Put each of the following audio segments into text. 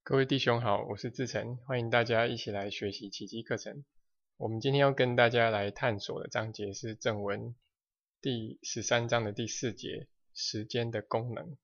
各位弟兄好，我是志成，欢迎大家一起来学习奇迹课程。我们今天要跟大家来探索的章节是正文第13章的第4节，时间的功能。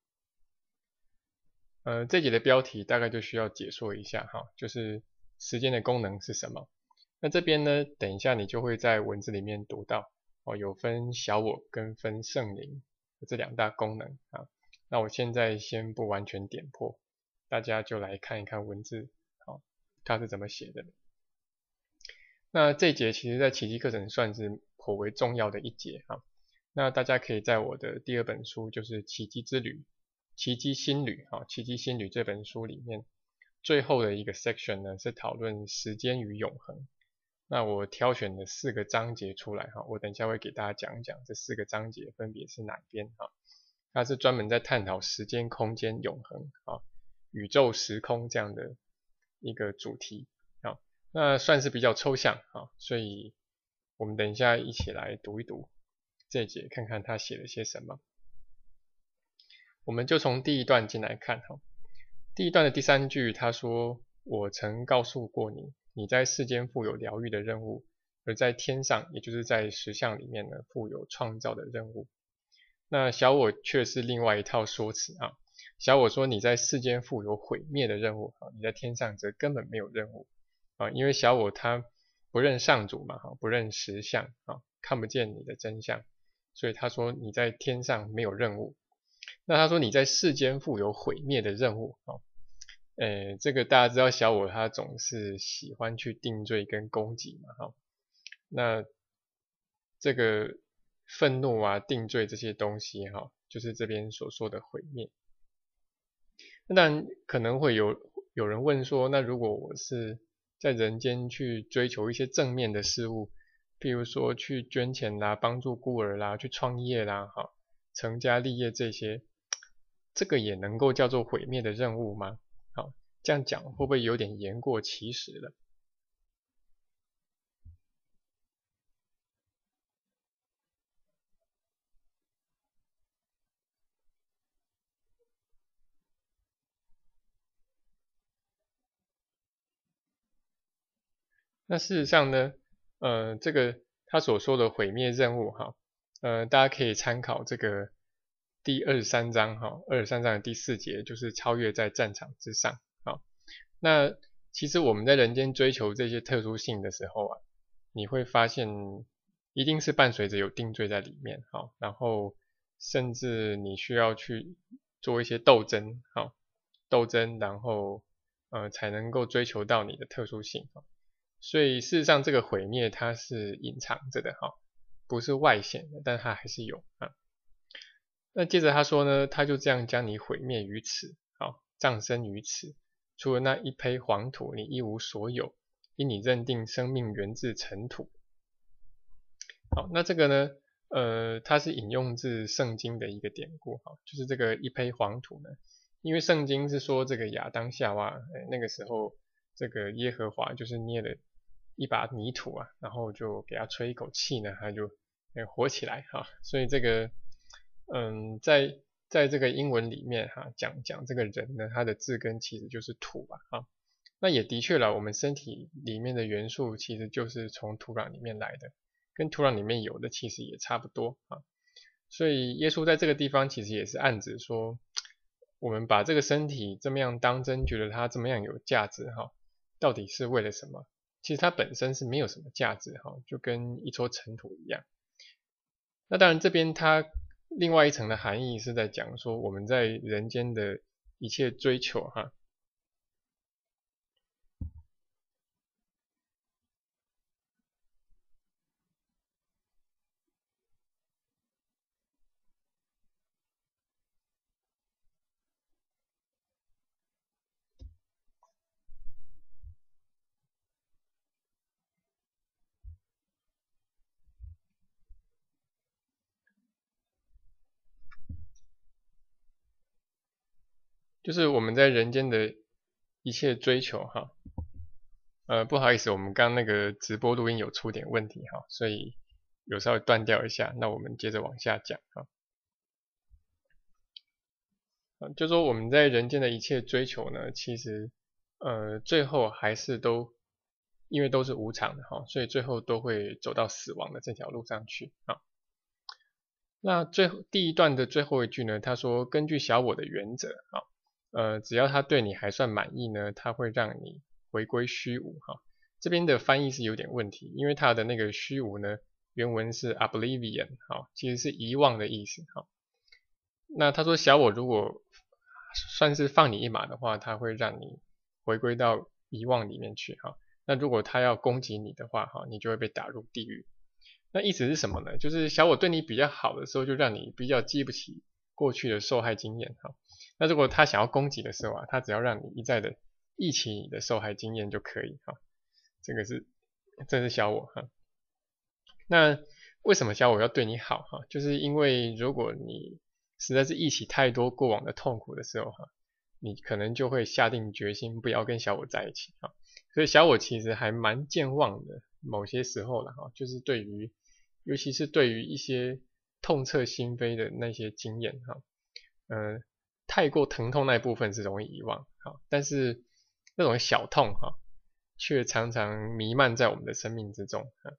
这节的标题大概就需要解说一下哈，就是时间的功能是什么。那这边呢，等一下你就会在文字里面读到有分小我跟分圣灵这两大功能啊。那我现在先不完全点破，大家就来看一看文字，它是怎么写的。那这一节其实在奇迹课程算是颇为重要的一节哈。那大家可以在我的第2本书，就是奇迹之旅、奇迹心旅奇迹心旅这本书里面，最后的一个 section 呢是讨论时间与永恒。那我挑选了4个章节出来我等一下会给大家讲一讲这4个章节分别是哪一边它是专门在探讨时间、空间、永恒宇宙、时空这样的一个主题那算是比较抽象所以我们等一下一起来读一读这一节，看看他写了些什么。我们就从第1段进来看第1段的第3句，他说：我曾告诉过你，你在世间负有疗愈的任务，而在天上，也就是在实相里面呢，负有创造的任务。那小我却是另外一套说辞小我说你在世间负有毁灭的任务你在天上则根本没有任务因为小我他不认上主嘛不认实相看不见你的真相，所以他说你在天上没有任务。那他说你在世间负有毁灭的任务这个大家知道小我他总是喜欢去定罪跟攻击嘛那这个愤怒定罪这些东西就是这边所说的毁灭。那当然可能会有人问说，那如果我是在人间去追求一些正面的事物，譬如说去捐钱啦、帮助孤儿啦、去创业啦成家立业这些，这个也能够叫做毁灭的任务吗？这样讲会不会有点言过其实了？那事实上呢，这个他所说的毁灭任务大家可以参考这个第23章23章的第4节，就是超越在战场之上那其实我们在人间追求这些特殊性的时候你会发现一定是伴随着有定罪在里面然后甚至你需要去做一些斗争然后才能够追求到你的特殊性所以事实上这个毁灭它是隐藏着的不是外显的，但它还是有那接着他说呢，他就这样将你毁灭于此葬身于此，除了那一胚黄土你一无所有，因你认定生命源自尘土。那这个呢它是引用自圣经的一个典故就是这个一胚黄土呢，因为圣经是说这个亚当夏娃那个时候这个耶和华就是捏了一把泥土然后就给他吹一口气呢，他就活起来所以这个在这个英文里面讲这个人呢，他的字根其实就是土那也的确了，我们身体里面的元素其实就是从土壤里面来的，跟土壤里面有的其实也差不多所以耶稣在这个地方其实也是暗指说，我们把这个身体这么样当真，觉得它这么样有价值到底是为了什么？其实它本身是没有什么价值就跟一撮尘土一样。那当然这边它另外一层的含义是在讲说，我们在人间的一切追求就是我们在人间的一切追求不好意思，我们刚刚那个直播录音有出点问题所以有稍微断掉一下，那我们接着往下讲就说我们在人间的一切追求呢，其实最后还是都因为都是无常的哈，所以最后都会走到死亡的这条路上去啊。那第一段的最后一句呢，他说根据小我的原则啊，只要他对你还算满意呢，他会让你回归虚无哈。这边的翻译是有点问题，因为它的那个虚无呢，原文是 oblivion 哈，其实是遗忘的意思哈。那他说小我如果算是放你一马的话，他会让你回归到遗忘里面去哈。那如果他要攻击你的话哈，你就会被打入地狱。那意思是什么呢？就是小我对你比较好的时候，就让你比较记不起过去的受害经验哈。那如果他想要攻击的时候啊，他只要让你一再的忆起你的受害经验就可以哈。这是小我哈。那为什么小我要对你好哈？就是因为如果你实在是忆起太多过往的痛苦的时候哈，你可能就会下定决心不要跟小我在一起哈。所以小我其实还蛮健忘的，某些时候了哈，就是尤其是对于一些痛彻心扉的那些经验哈，太过疼痛那一部分是容易遗忘哈，但是那种小痛哈，却常常弥漫在我们的生命之中哈。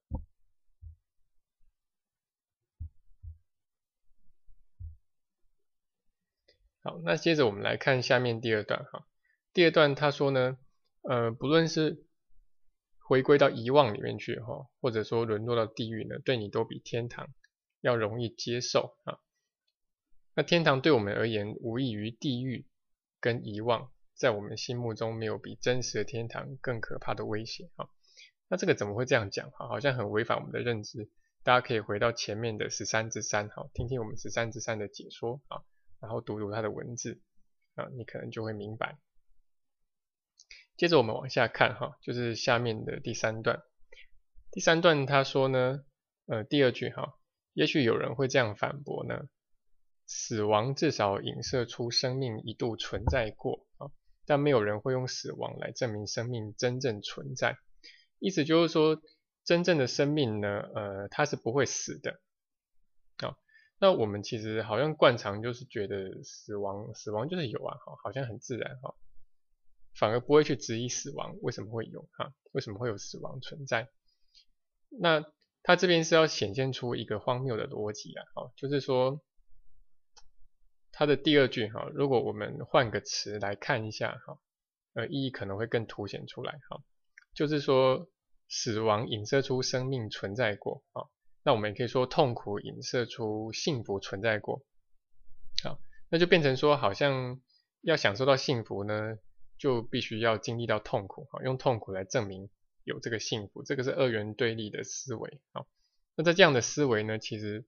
好，那接着我们来看下面第二段哈。第二段他说呢，不论是回归到遗忘里面去哈，或者说沦落到地狱呢，对你都比天堂要容易接受啊。那天堂对我们而言，无异于地狱跟遗忘，在我们心目中没有比真实的天堂更可怕的威胁啊。那这个怎么会这样讲哈？好像很违反我们的认知。大家可以回到前面的13之3哈，听听我们13之3的解说啊。然后读读它的文字啊，你可能就会明白。接着我们往下看哈，就是下面的第三段。第三段他说呢，第二句哈，也许有人会这样反驳呢，死亡至少影射出生命一度存在过啊，但没有人会用死亡来证明生命真正存在。意思就是说，真正的生命呢，它是不会死的啊。那我们其实好像惯常就是觉得死亡就是有啊，好像很自然哈，反而不会去质疑死亡为什么会有哈，为什么会有死亡存在？那他这边是要显现出一个荒谬的逻辑啊，就是说他的第二句哈，如果我们换个词来看一下哈，意义可能会更凸显出来哈，就是说死亡影射出生命存在过啊。那我们也可以说痛苦影射出幸福存在过，好，那就变成说好像要享受到幸福呢，就必须要经历到痛苦，用痛苦来证明有这个幸福，这个是二元对立的思维，好，那在这样的思维呢，其实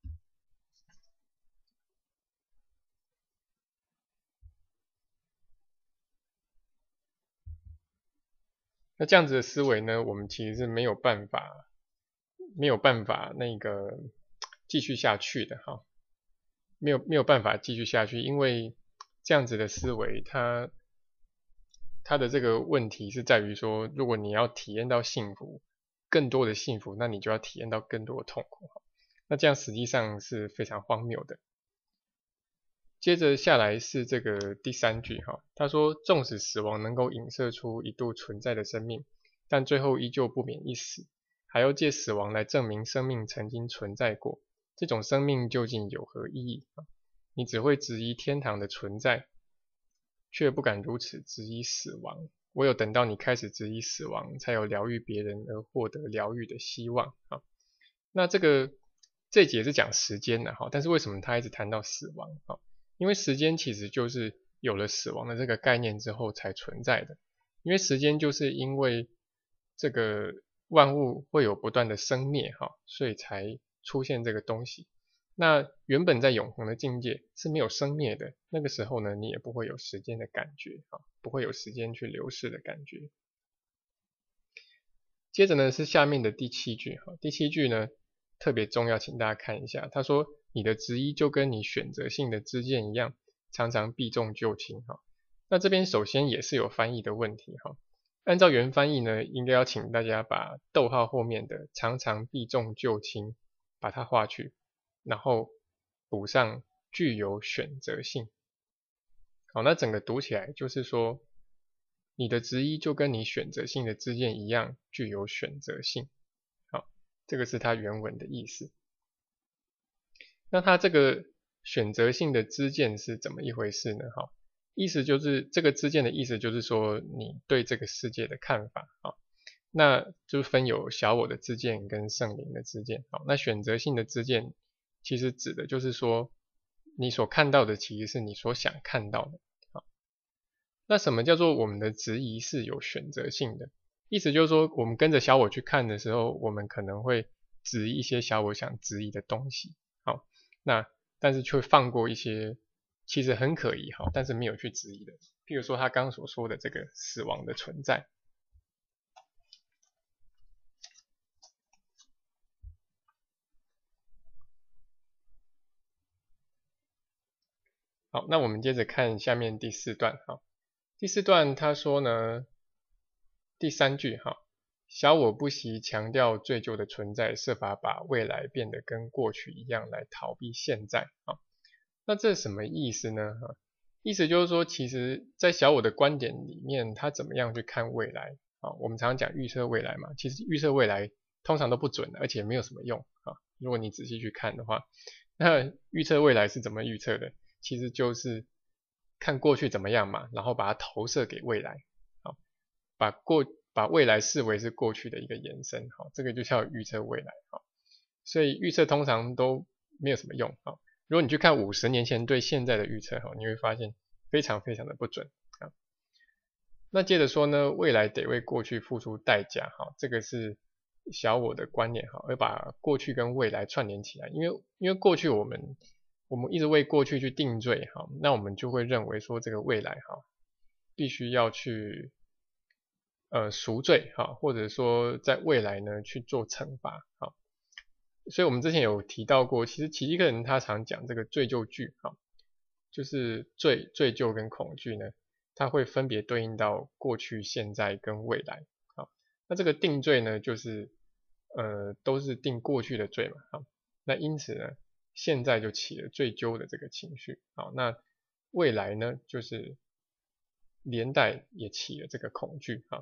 那这样子的思维呢，我们其实是没有办法那个继续下去的哈，没有办法继续下去，因为这样子的思维它的这个问题是在于说，如果你要体验到幸福，更多的幸福，那你就要体验到更多的痛苦，那这样实际上是非常荒谬的。接着下来是这个第三句哈，他说纵使死亡能够影射出一度存在的生命，但最后依旧不免一死，还要借死亡来证明生命曾经存在过，这种生命究竟有何意义？你只会质疑天堂的存在，却不敢如此质疑死亡。唯有等到你开始质疑死亡，才有疗愈别人而获得疗愈的希望啊。那这一节是讲时间的哈，但是为什么他一直谈到死亡啊？因为时间其实就是有了死亡的这个概念之后才存在的。因为时间就是因为这个万物会有不断的生灭哈，所以才出现这个东西。那原本在永恒的境界是没有生灭的，那个时候呢，你也不会有时间的感觉啊，不会有时间去流逝的感觉。接着呢是下面的第七句哈，第七句呢特别重要，请大家看一下。他说你的质疑就跟你选择性的知见一样，常常避重就轻哈。那这边首先也是有翻译的问题哈。按照原翻译呢，应该要请大家把逗号后面的常常避重就轻把它划去，然后补上具有选择性。好，那整个读起来就是说， 你的质疑就跟你选择性的知见一样具有选择性。好，这个是它原文的意思。那它这个选择性的知见是怎么一回事呢？哈，意思就是这个知见的意思就是说你对这个世界的看法啊，那就分有小我的知见跟圣灵的知见。好，那选择性的知见其实指的就是说你所看到的其实是你所想看到的。好，那什么叫做我们的质疑是有选择性的？意思就是说我们跟着小我去看的时候，我们可能会质疑一些小我想质疑的东西。好，那但是却放过一些其实很可疑哈，但是没有去质疑的，譬如说他刚刚所说的这个死亡的存在。好，那我们接着看下面第4段哈。第4段他说呢，第3句哈，小我不惜强调罪疚的存在，设法把未来变得跟过去一样来逃避现在啊。那这什么意思呢？意思就是说，其实在小我的观点里面，他怎么样去看未来啊？我们常常讲预测未来嘛，其实预测未来通常都不准的，而且没有什么用啊。如果你仔细去看的话，那预测未来是怎么预测的？其实就是看过去怎么样嘛，然后把它投射给未来，好，把未来视为是过去的一个延伸，好，这个就叫预测未来，好，所以预测通常都没有什么用，好，如果你去看50年前对现在的预测，你会发现非常非常的不准，啊，那接着说呢，未来得为过去付出代价，哈，这个是小我的观念，哈，而把过去跟未来串联起来，因为过去我们一直为过去去定罪，哈，那我们就会认为说这个未来，哈，必须要去赎罪，哈，或者说在未来呢去做惩罚，哈，所以我们之前有提到过，其实奇迹课人他常讲这个罪疚句，哈，就是罪疚跟恐惧呢，它会分别对应到过去、现在跟未来，好，那这个定罪呢，就是都是定过去的罪嘛，好，那因此呢，现在就起了罪疚的这个情绪，好，那未来呢，就是连带也起了这个恐惧，好，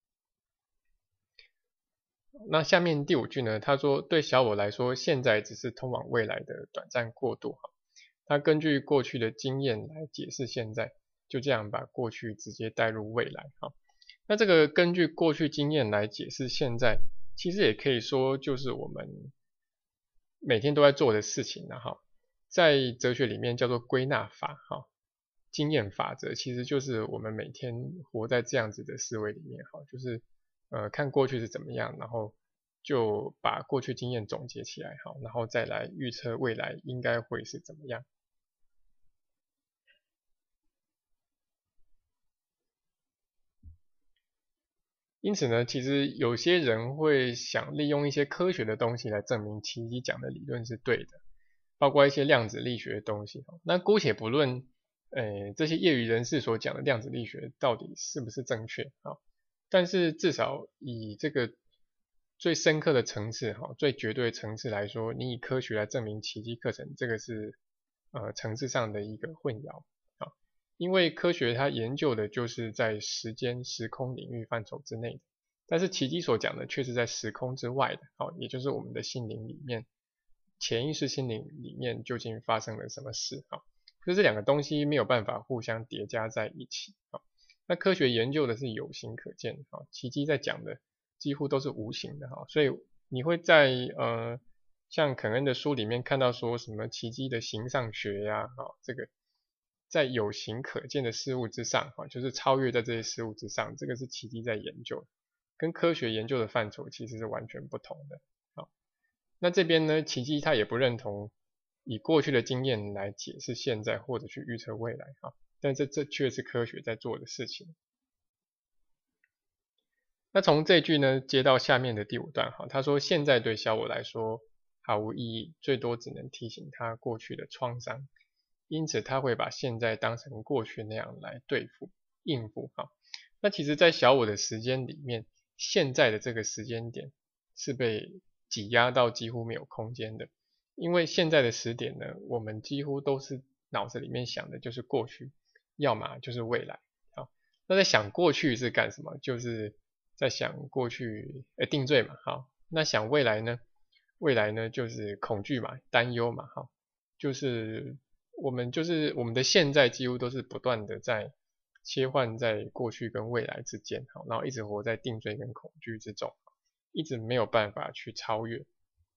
那下面第5句呢，他说对小我来说，现在只是通往未来的短暂过渡，哈，他根据过去的经验来解释现在，就这样把过去直接带入未来，哈，那这个根据过去经验来解释现在，其实也可以说就是我们每天都在做的事情呢，哈，在哲学里面叫做归纳法，哈，经验法则其实就是我们每天活在这样子的思维里面，哈，就是看过去是怎么样，然后就把过去经验总结起来，哈，然后再来预测未来应该会是怎么样。因此呢，其实有些人会想利用一些科学的东西来证明奇迹讲的理论是对的，包括一些量子力学的东西。那姑且不论，这些业余人士所讲的量子力学到底是不是正确啊？但是至少以这个最深刻的层次，哈，最绝对的层次来说，你以科学来证明奇迹课程，这个是层次上的一个混淆。因为科学它研究的就是在时间、时空领域范畴之内的，但是奇迹所讲的却是在时空之外的，好，也就是我们的心灵里面，潜意识心灵里面究竟发生了什么事，好，所以这两个东西没有办法互相叠加在一起，好，那科学研究的是有形可见，好，奇迹在讲的几乎都是无形的，哈，所以你会在像肯恩的书里面看到说什么奇迹的形上学呀，好，这个在有形可见的事物之上，就是超越在这些事物之上，这个是奇迹在研究，跟科学研究的范畴其实是完全不同的。好，那这边呢，奇迹他也不认同以过去的经验来解释现在或者去预测未来，但这却是科学在做的事情。那从这句呢接到下面的第5段，他说现在对小我来说毫无意义，最多只能提醒他过去的创伤。因此他会把现在当成过去那样来对付、应付，哈。那其实在小我的时间里面，现在的这个时间点是被挤压到几乎没有空间的，因为现在的时点呢，我们几乎都是脑子里面想的就是过去，要么就是未来，好。 那在想过去是干什么？就是在想过去，定罪嘛，好。那想未来呢？未来呢就是恐惧嘛，担忧嘛，好。就是我们的现在几乎都是不断的在切换在过去跟未来之间，好，然后一直活在定罪跟恐惧之中，一直没有办法去超越。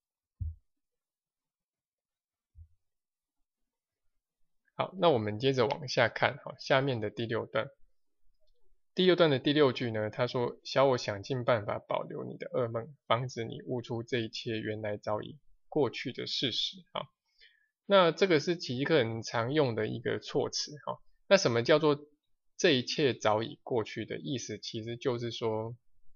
好，那我们接着往下看，好，下面的第六段。第六段的第六句呢，他说：小我想尽办法保留你的噩梦，防止你悟出这一切原来早已过去的事实。好，那这个是奇迹课很常用的一个措辞。好，那什么叫做这一切早已过去的意思？其实就是说，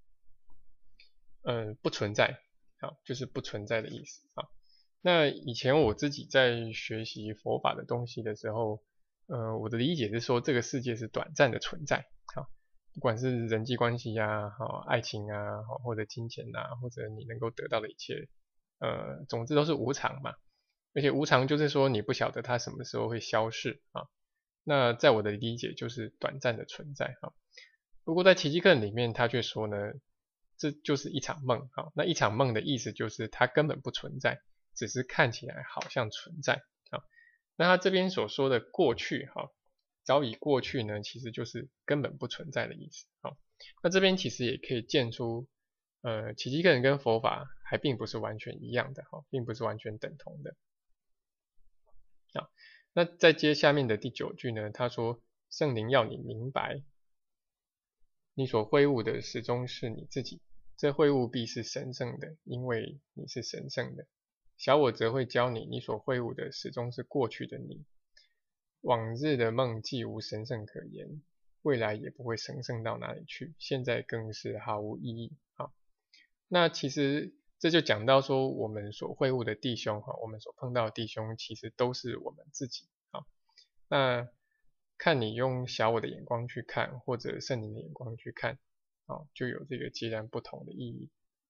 不存在。好，就是不存在的意思。好，那以前我自己在学习佛法的东西的时候，我的理解是说，这个世界是短暂的存在。好，不管是人际关系啊，好，爱情啊，好，或者金钱啊，或者你能够得到的一切，总之都是无常嘛。而且无常就是说你不晓得它什么时候会消逝啊。那在我的理解就是短暂的存在啊。不过在奇迹课里面，他却说呢，这就是一场梦。好，那一场梦的意思就是它根本不存在，只是看起来好像存在。好，那他这边所说的过去，哈，早已过去呢，其实就是根本不存在的意思。好，那这边其实也可以见出，奇迹课跟佛法还并不是完全一样的，哈，并不是完全等同的。好，那再接下面的第9句呢，他说圣灵要你明白，你所会悟的始终是你自己，这会悟必是神圣的，因为你是神圣的。小我则会教你，你所会悟的始终是过去的你，往日的梦既无神圣可言，未来也不会神圣到哪里去，现在更是毫无意义。好，那其实这就讲到说，我们所会悟的弟兄哈，我们所碰到的弟兄，其实都是我们自己。好，那看你用小我的眼光去看，或者圣灵的眼光去看，好，就有这个截然不同的意义。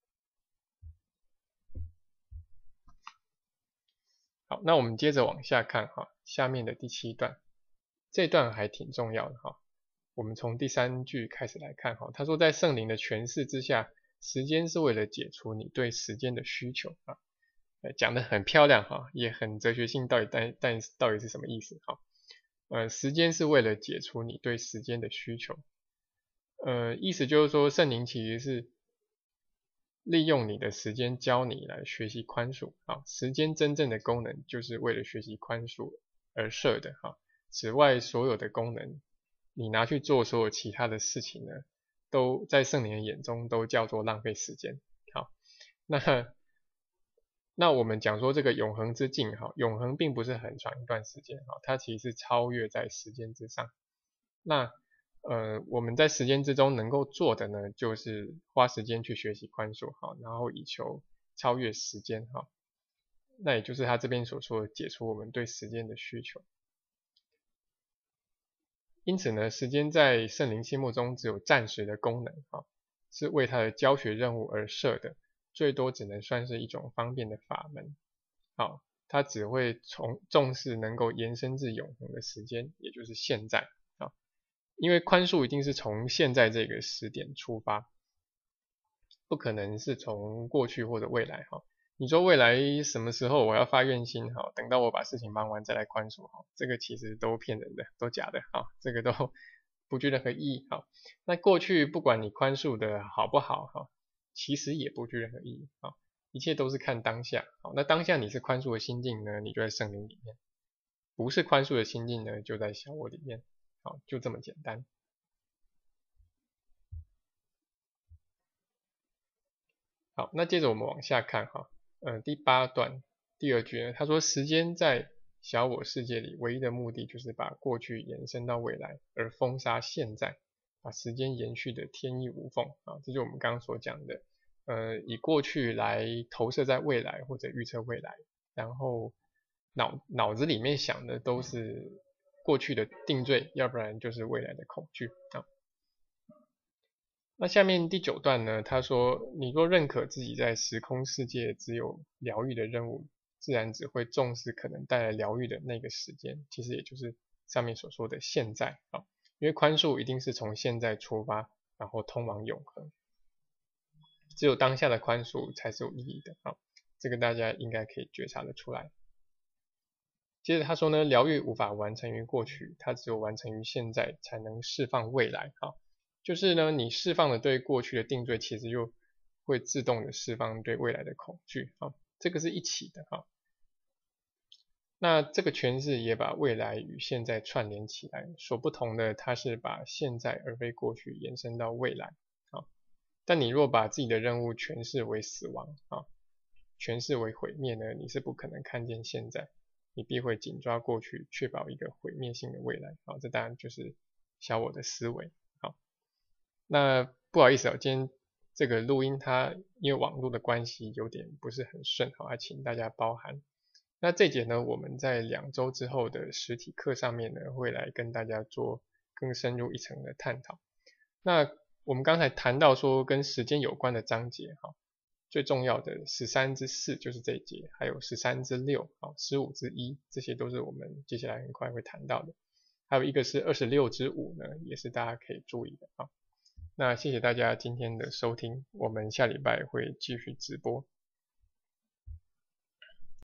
好，那我们接着往下看哈，下面的第7段，这段还挺重要的哈。我们从第3句开始来看哈，他说在圣灵的诠释之下，时间是为了解除你对时间的需求啊，讲得很漂亮哈，也很哲学性，但到底是什么意思哈？时间是为了解除你对时间的需求，意思就是说圣灵其实是利用你的时间教你来学习宽恕啊，时间真正的功能就是为了学习宽恕而设的哈。此外，所有的功能你拿去做所有其他的事情呢，都在圣灵的眼中都叫做浪费时间。好，那我们讲说这个永恒之境哈，永恒并不是很长一段时间哈，它其实是超越在时间之上。那我们在时间之中能够做的呢，就是花时间去学习宽恕哈，然后以求超越时间哈。那也就是他这边所说的解除我们对时间的需求。因此呢，时间在圣灵心目中只有暂时的功能哈，是为他的教学任务而设的，最多只能算是一种方便的法门。好，它只会重视能够延伸至永恒的时间，也就是现在。因为宽恕一定是从现在这个时点出发，不可能是从过去或者未来哈。你说未来什么时候我要发愿心哈，等到我把事情忙完再来宽恕哈，这个其实都骗人的，都假的哈，这个都不具任何意义哈。那过去不管你宽恕的好不好哈，其实也不具任何意义啊，一切都是看当下。好，那当下你是宽恕的心境呢，你就在圣灵里面；不是宽恕的心境呢，就在小我里面。好，就这么简单。好，那接着我们往下看哈，第8段第2句呢，他说时间在小我世界里唯一的目的就是把过去延伸到未来，而封杀现在，把时间延续的天衣无缝啊，这就是我们刚刚所讲的，以过去来投射在未来或者预测未来，然后脑子里面想的都是过去的定罪，要不然就是未来的恐惧啊。那下面第9段呢，他说你若认可自己在时空世界只有疗愈的任务，自然只会重视可能带来疗愈的那个时间，其实也就是上面所说的现在啊。因因为宽恕一定是从现在出发，然后通往永恒。只有当下的宽恕才是有意义的啊，这个大家应该可以觉察得出来。接着他说呢，疗愈无法完成于过去，它只有完成于现在，才能释放未来啊。就是呢，你释放了对过去的定罪，其实就会自动的释放对未来的恐惧啊，这个是一起的啊。那这个诠释也把未来与现在串联起来，所不同的，它是把现在而非过去延伸到未来啊。但你若把自己的任务诠释为死亡啊，诠释为毁灭呢，你是不可能看见现在，你必会紧抓过去，确保一个毁灭性的未来啊。这当然就是小我的思维。好，那不好意思今天这个录音它因为网络的关系有点不是很顺，好，请大家包涵。那这节呢，我们在2周之后的实体课上面呢，会来跟大家做更深入一层的探讨。那我们刚才谈到说跟时间有关的章节最重要的13之4就是这一节，还有13之6、15之1，这些都是我们接下来很快会谈到的。还有一个是26之5呢，也是大家可以注意的那谢谢大家今天的收听，我们下礼拜会继续直播。